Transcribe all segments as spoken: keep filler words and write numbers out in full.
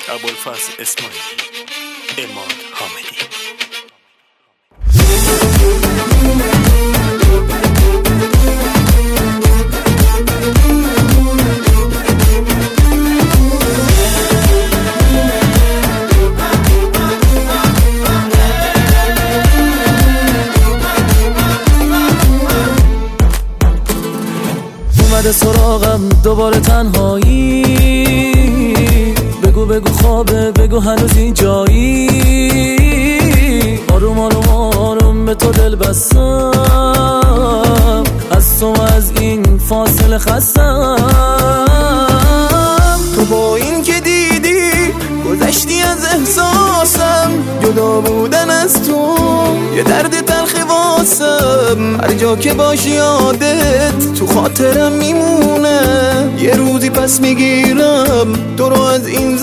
ابوالفضل اسماعیلی، اماد حامدی. اومده سراغم دوباره تنهایی، بگو بگو خوابه، بگو هنوز اینجایی. آروم آروم آروم به تو دل بستم، از تو از این فاصله خستم. تو با این که دیدی گذشتی از احساسم، جدا بودن از تو یه درد تلخ واسم. هر جا که باشی یادت تو خاطرم میمونه، یه روزی پس میگیرم تو رو از این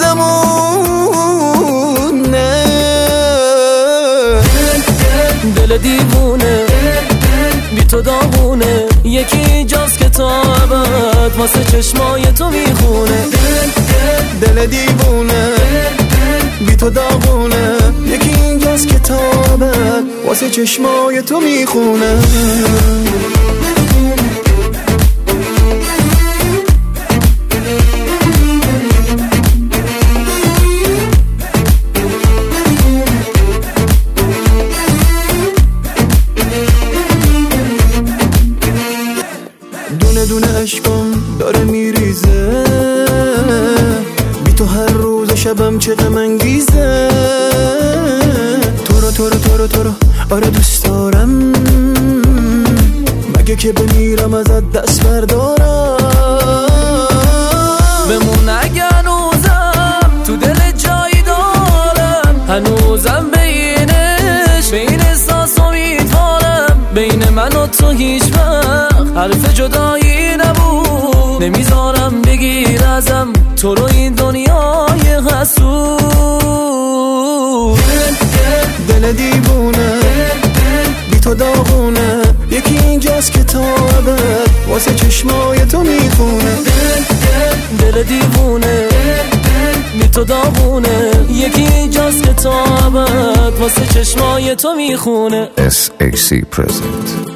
زمونه. دل دیوونه بی تو داغونه، یکی اینجاست که تا ابد واسه چشمای تو میخونه. دل دیوونه بی تو داغونه، یکی اینجاست که تا ابد واسه چشمای تو میخونه. دونه دونه عشقم داره میریزه، بی تو هر روز شبم چه غم انگیزه. تو رو تو رو تو رو تو رو آره دوست دارم، مگه که بمیرم ازت دست بردارم. بمون اگه هنوزم تو دل جایی دارم، هنوزم بینش بین احساس و میتارم. بین من و تو هیچ وقت حرف جدایی نبود، نمیذارم بگیر ازم تو رو این دنیای حسود. دل دیوونه بی تو داغونه، یکی اینجاست که تا ابد واسه چشمای تو میخونه. دل دیوونه بی تو داغونه، یکی اینجاست که تا ابد واسه چشمای تو میخونه. اس ای سی present.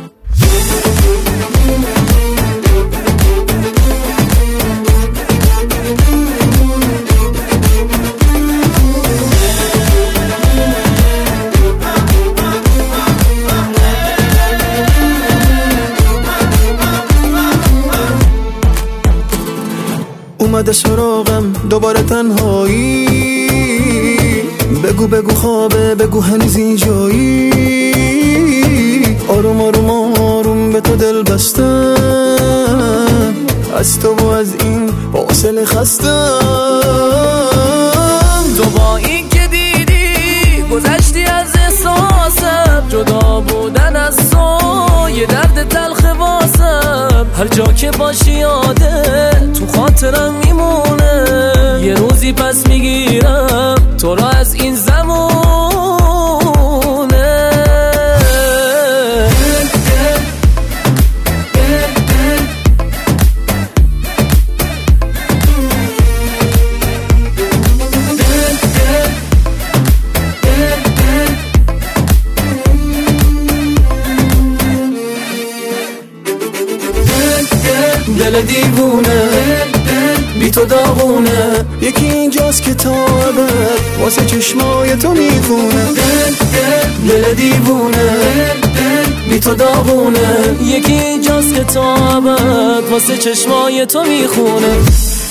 اومده سراغم دوباره تنهایی، بگو بگو خوابه، بگو هنوز اینجایی. آروم آروم آروم به تو دل بستم، از تو و از این فاصله خستم. تو با این که دیدی گذشتی از احساسم، جدا بودن از تو یه درد تلخ واسم. هر جا که باشی یاده تو خاطرم میمونه، یه روزی پس میگیرم تو را از این زمونه. دل دیوونه بی تو داغونه، یکی اینجاست که تا ابد واسه چشمای تو میخونه. دل دیوونه بی تو داغونه، یکی اینجاست که تا ابد واسه چشمای تو میخونه.